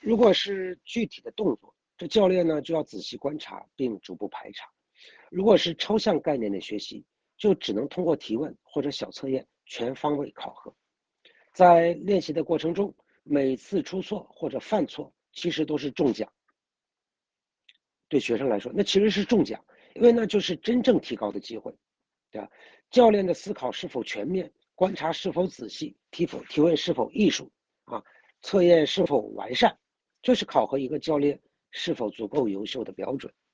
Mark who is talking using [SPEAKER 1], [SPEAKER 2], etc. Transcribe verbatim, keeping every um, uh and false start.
[SPEAKER 1] 如果是具体的动作，这教练呢就要仔细观察并逐步排查；如果是抽象概念的学习，就只能通过提问或者小测验全方位考核。在练习的过程中，每次出错或者犯错，其实都是中奖。对学生来说，那其实是中奖，因为那就是真正提高的机会，对吧？教练的思考是否全面，观察是否仔细，提否提问是否艺术啊，测验是否完善，这是考核一个教练是否足够优秀的标准。